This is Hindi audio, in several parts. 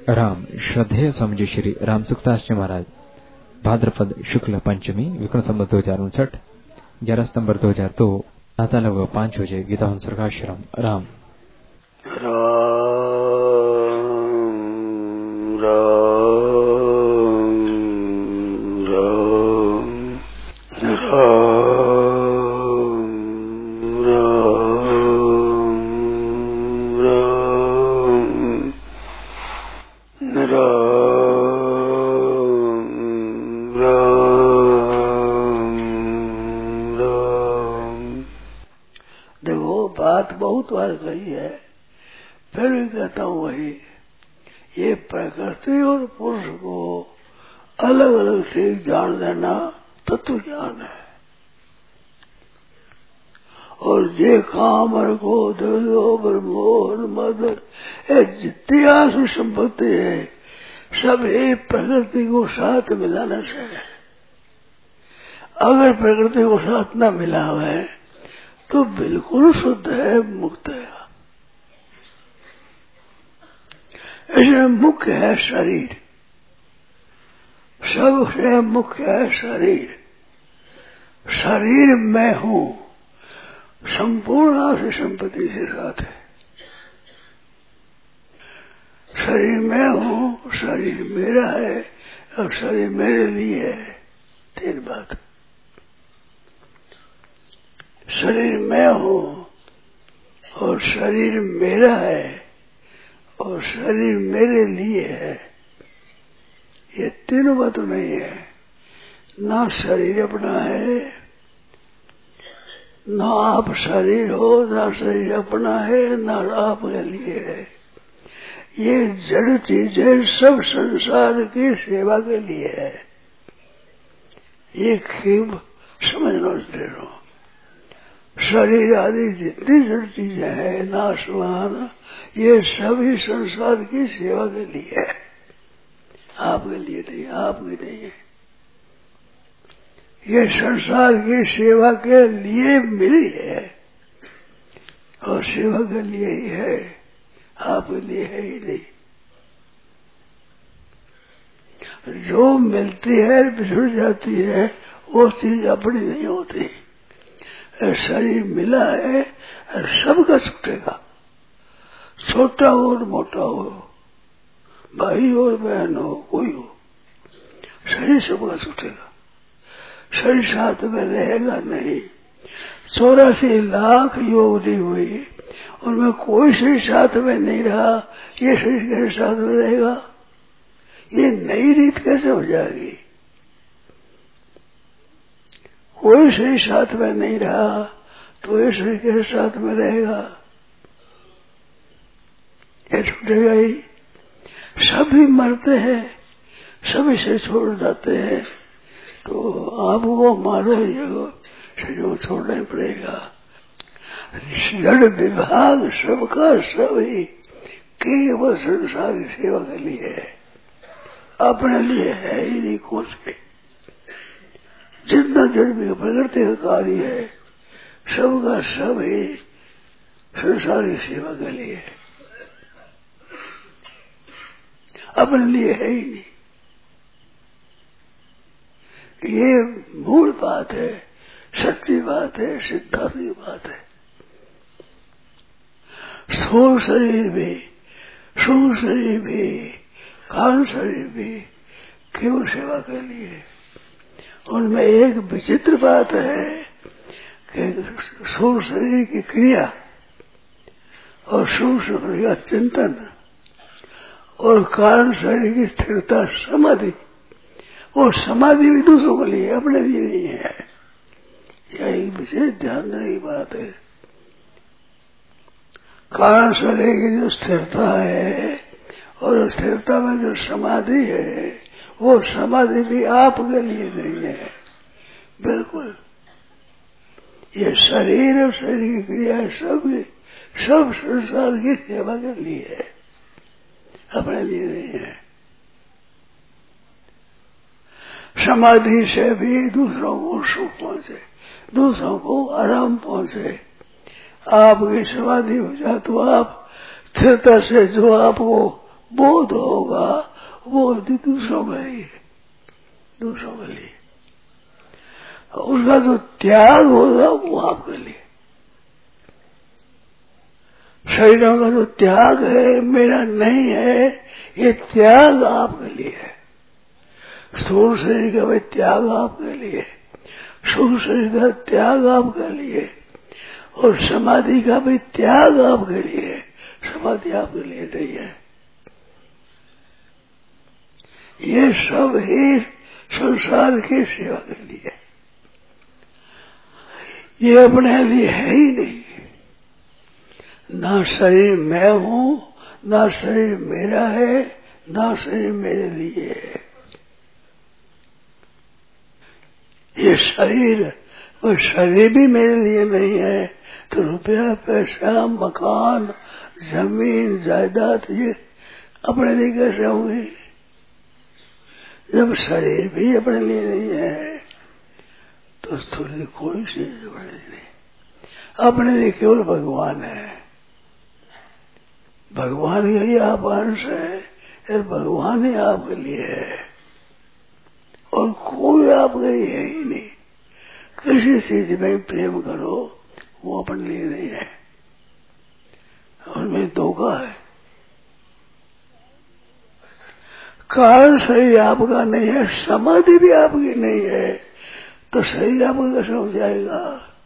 राम श्रद्धेय स्वामी जी श्री राम सुखदास जी महाराज भाद्रपद शुक्ल पंचमी विक्रम संवत 2059 11 सितंबर 2002 प्रातः 5 बजे गीता सर्गाश्रम राम बहुत बार कही है, फिर भी कहता हूँ वही। ये प्रकृति और पुरुष को अलग अलग से जान लेना तत्व ज्ञान है। और जे काम को द्रव्य मोहन मद जितनी आसु संपत्ति है सब एक प्रकृति को साथ मिलाना चाहिए। अगर प्रकृति को साथ न मिला है तो बिल्कुल शुद्ध है, मुक्त है। इसमें मुख्य है शरीर, सबसे मुख्य है शरीर। शरीर मैं हूँ, संपूर्ण से संपत्ति से साथ है। शरीर मैं हूँ, शरीर मेरा है और शरीर मेरे लिए है। तीन बात। शरीर मैं हूँ और शरीर मेरा है और शरीर मेरे लिए है। ये तीनों बात नहीं है। ना शरीर अपना है, ना आप शरीर हो, ना शरीर अपना है, ना आपके लिए है। ये जड़ चीजें सब संसार की सेवा के लिए है। ये खूब समझना चाहिए। शरीर आदि जितनी जड़ चीजें हैं नाशवान, ये सभी संसार की सेवा के लिए है, आपके लिए नहीं, आपके नहीं है। ये संसार की सेवा के लिए मिली है और सेवा के लिए ही है, आपके लिए है ही नहीं। जो मिलती है बिछड़ जाती है वो चीज अपनी नहीं होती। शरीर मिला है सबका छूटेगा, छोटा हो और मोटा हो, भाई और बहन हो, कोई हो, शरीर सबका छूटेगा। शरीर साथ में रहेगा नहीं। 84 लाख योगनी हुई, उनमें कोई शरीर साथ में नहीं रहा। ये शरीर कैसे साथ में रहेगा? ये नई रीत कैसे हो जाएगी? कोई शरीर साथ में नहीं रहा तो ये शरीर के साथ में रहेगा? ये छूटेगा ही। सभी मरते हैं, सभी से छोड़ जाते हैं, तो आपको मारो ये शरीर को छोड़ना ही पड़ेगा। जड़ विभाग सबका सभी केवल संसार की सेवा के लिए है, अपने लिए है ही नहीं कुछ भी। जितना जड़ में प्रकृति का कार्य है सबका सब ही संसार की सेवा के लिए है, अपने लिए है ही नहीं। ये मूल बात है, सच्ची बात है, सिद्धांत की बात है। स्थूल शरीर भी, सूक्ष्म शरीर भी, कारण शरीर भी केवल सेवा के लिए। उनमें एक विचित्र बात है कि स्थूल शरीर की क्रिया और सूक्ष्म शरीर का चिंतन और कारण शरीर की स्थिरता समाधि, वो समाधि भी दूसरों के लिए, अपने लिए नहीं है। यही विशेष ध्यान देने की बात है। कारण शरीर की जो स्थिरता है और स्थिरता में जो समाधि है, वो समाधि भी आपके लिए नहीं है, बिल्कुल। ये शरीर और शरीर की क्रिया सब संसार की सेवा के लिए है, अपने लिए नहीं है। समाधि से भी दूसरों को सुख पहुंचे, दूसरों को आराम पहुंचे। आपकी समाधि हो जाए तो आप स्थिरता से जो आपको बोध होगा वो दूसरों के लिए, दूसरों के लिए। उसका जो त्याग होगा वो आपके लिए। शरीरों का जो त्याग है मेरा नहीं है, ये त्याग आपके लिए है। स्थूल शरीर का भी त्याग आपके लिए, सूक्ष्म शरीर का त्याग आपके लिए, और समाधि का भी त्याग आपके लिए। समाधि आपके लिए नहीं है। ये सब ही संसार की सेवा के लिए, ये अपने लिए है ही नहीं। ना शरीर मैं हूं, ना शरीर मेरा है, ना शरीर मेरे लिए है। ये शरीर, और शरीर भी मेरे लिए नहीं है तो रुपया पैसा मकान जमीन जायदाद ये अपने लिए कैसे होंगे? जब शरीर भी अपने लिए नहीं है तो थोड़ी कोई चीज अपने लिए नहीं। अपने लिए केवल भगवान है। भगवान का ही आप अंश है, भगवान ही आपके लिए है और कोई आपके लिए है ही नहीं। किसी चीज में प्रेम करो वो अपने लिए नहीं है, उनमें धोखा है। कारण शरीर आपका नहीं है, समाधि भी आपकी नहीं है, तो शरीर आपका कैसे हो जाएगा?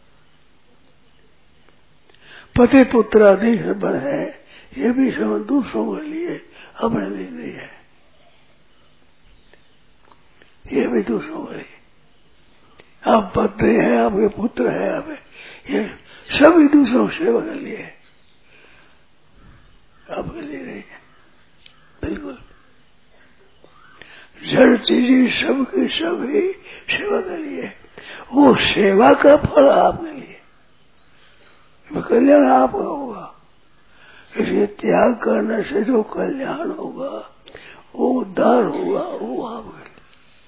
पति पुत्र आदि बन है, ये भी सब दूसरों के लिए, अपने लिए नहीं है। ये भी दूसरों के लिए। आप पत्नी हैं, आपके पुत्र है, आप ये सभी दूसरों सेवा के लिए, आपके लिए नहीं है बिल्कुल। जड़ चीजें सबकी सभी सेवा के लिए, वो सेवा का फल आपके लिए, कल्याण आपका होगा। इसलिए त्याग करने से जो कल्याण होगा, वो उद्धार होगा, वो आपके लिए,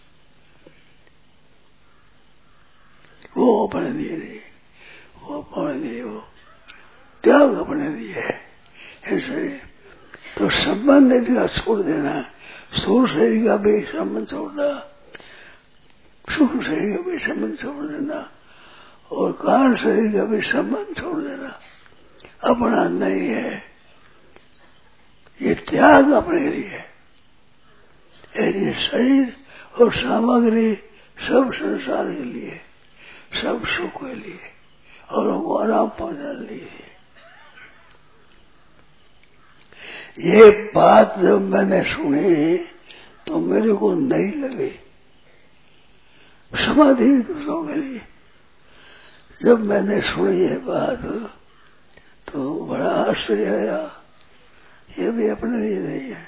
वो अपने लिए नहीं, वो अपने लिए, वो त्याग अपने लिए है। ऐसे तो संबंध का छोड़ देना, स्थूल शरीर का भी संबंध छोड़ना, सूक्ष्म शरीर का भी संबंध छोड़ देना, और कारण शरीर का भी संबंध छोड़ देना, अपना नहीं है। ये त्याग अपने लिए है। ये शरीर और सामग्री सब संसार के लिए, सब सुख के लिए और हमको आराम पहुंचाने लिए। ये बात जब मैंने सुनी तो मेरे को नहीं लगी। समाधि दूसरों के लिए जब मैंने सुनी ये बात तो बड़ा आश्चर्य आया। ये भी अपने लिए नहीं है।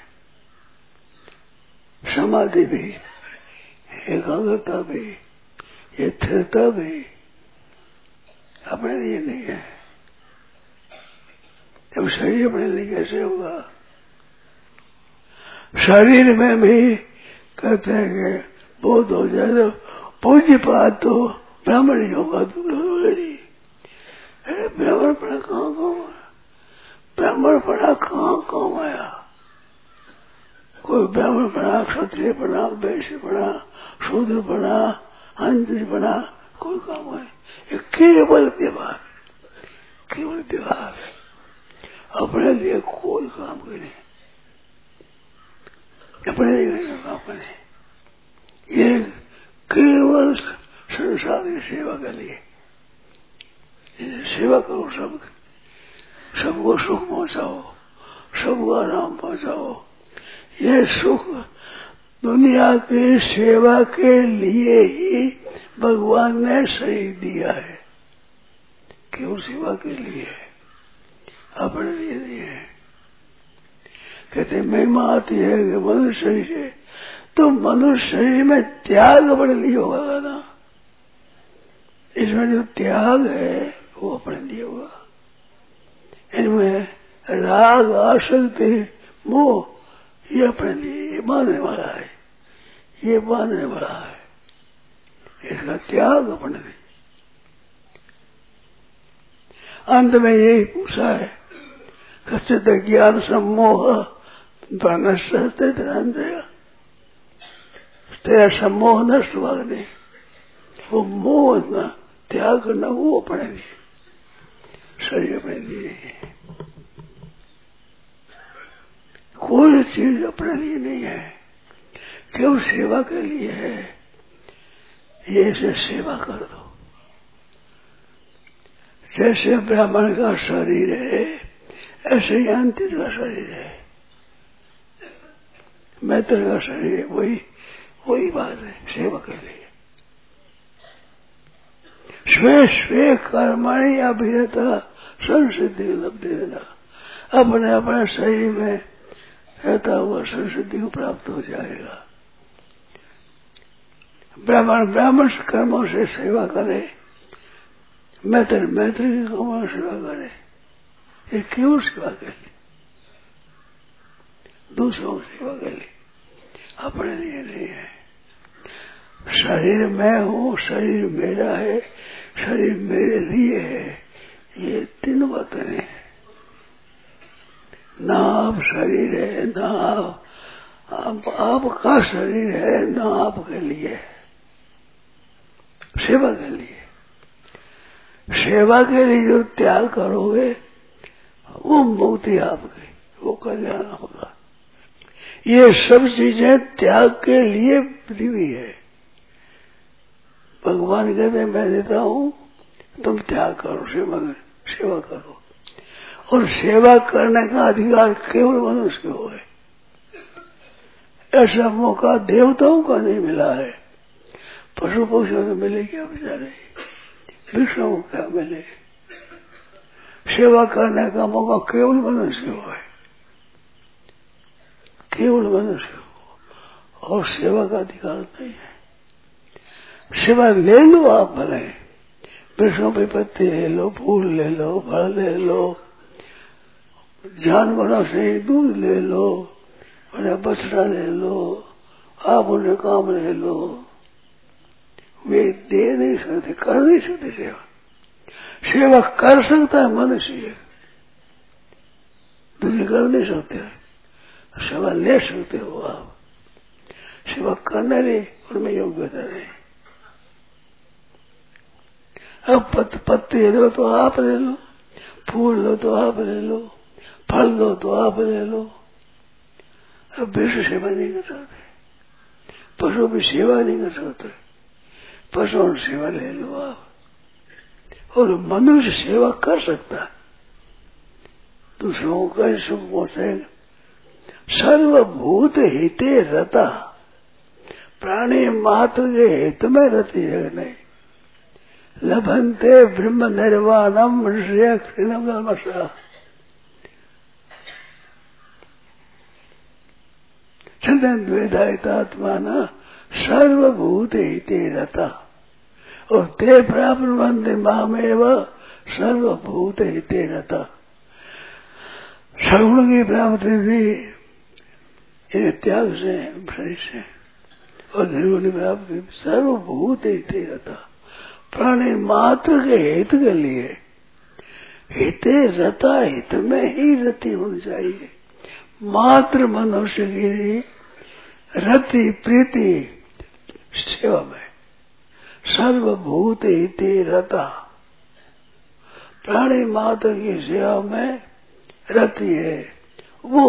समाधि भी, एकाग्रता भी, ये स्थिरता भी अपने लिए नहीं है। जब शरीर अपने लिए कैसे होगा? शरीर में भी कहते हैं कि बहुत हो जाए तो पूज्य पात तो ब्राह्मण ही होगा, ब्राह्मण पड़ा कहाँ कमाया? ब्राह्मण पड़ा कहाँ आया? कोई ब्राह्मण बना, क्षत्रिय बना, वैश्य बना, शूद्र बना, हंस बना, कोई काम है? ये केवल व्यवहार, केवल व्यवहार, अपने लिए कोई काम नहीं, अपने लिए काम नहीं। ये केवल संसार की सेवा के लिए। सेवा करो, सबको सुख पहुंचाओ, सबको आराम पहुंचाओ। ये सुख दुनिया की सेवा के लिए ही भगवान ने शरीर दिया है, केवल सेवा के लिए है, अपने लिए नहीं है। कहते महिमा आती है कि मनुष्य शरीर है, तो मनुष्य शरीर में त्याग अपने लिए होगा ना। इसमें जो त्याग है वो अपने लिए होगा। इनमें राग, आसक्ति, मोह ये अपने लिए मानने वाला है, ये मानने वाला है। इसका त्याग अपने लिए। अंत में यही पूछा है, कच्चित ज्ञान सम्मोह पर नष्ट रहते ध्यान देगा, तेरा सम्मोह नष्ट हुआ नहीं। वो मोह न त्याग करना वो अपने लिए, शरीर अपने लिए है। कोई चीज अपने लिए नहीं है, केवल सेवा के लिए है। ये से सेवा कर दो। जैसे ब्राह्मण का शरीर है ऐसे ही अंतित का शरीर है, मैत्र का शरीर है, वही बात है सेवा के लिए। स्वे स्वे कर्मणि अभिरता संसिद्धि लब्धि देना, अपने अपने शरीर में रहता हुआ संसिद्धि को प्राप्त हो जाएगा। ब्राह्मण कर्मों से सेवा करे, मैत्र की कर्मों से सेवा करे। ये क्यों सेवा के लिए? दूसरों की सेवा के लिए, अपने लिए नहीं है। शरीर मैं हूँ, शरीर मेरा है, शरीर मेरे लिए है, ये तीन बातें हैं। ना आप शरीर है, ना आपका शरीर है, ना आपके लिए, सेवा के लिए। सेवा के लिए जो त्याग करोगे वो मुक्ति आपकी, वो कल्याण होगा। ये सब चीजें त्याग के लिए दी हुई है। भगवान कहते हैं मैं देता हूँ, तुम त्याग करो, सेवा करो। और सेवा करने का अधिकार केवल मनुष्य को है। ऐसा मौका देवताओं का नहीं मिला है। पशु पक्षियों को मिले क्या बेचारे, विष्णु को क्या मिले। सेवा करने का मौका केवल मनुष्य को है, केवल मनुष्य को, और सेवा का अधिकार नहीं है। सेवा ले लो आप, भले वृक्षों पे पत्ते ले लो, फूल ले लो, फल ले लो, जानवरों से दूध ले लो, उन्हें बछड़ा ले लो, आप उन्हें काम ले लो। वे दे नहीं सकते, कर नहीं सकते सेवा। सेवा कर सकता है मनुष्य, दूसरे कर नहीं सकते। सेवा ले सकते हो आप, सेवा करने ले उनमें योग्यता नहीं। अब पत्ते लो तो आप ले लो, फूल लो तो आप ले लो, फल लो तो आप ले लो। अब विश्व सेवा नहीं कर सकते, पशु भी सेवा नहीं कर सकते, पशुओं सेवा ले लो आप। और मनुष्य सेवा कर सकता है, दूसरों का सुख पहुंचाएगा। सर्वभूत हिते रता, प्राणी मात्र के हित में रति है नहीं। लभंते ब्रह्म निर्वाणम ऋषय क्षीणमसा, चंदन द्वेदायतात्माना सर्वभूत हिते रता, और ते प्राप्त वंदे मामेव सर्वभूत हिते रता। सगुण की प्राप्ति भी त्याग से, शरीर से, और निर्गुण की प्राप्ति सर्वभूत हिते रता, प्राणी मात्र के हित के लिए। हिते रता, हित में ही रति होनी चाहिए। मात्र मनुष्य की रति प्रीति सेवा में, सर्वभूत हिते रता, प्राणी मात्र की सेवा में रति है वो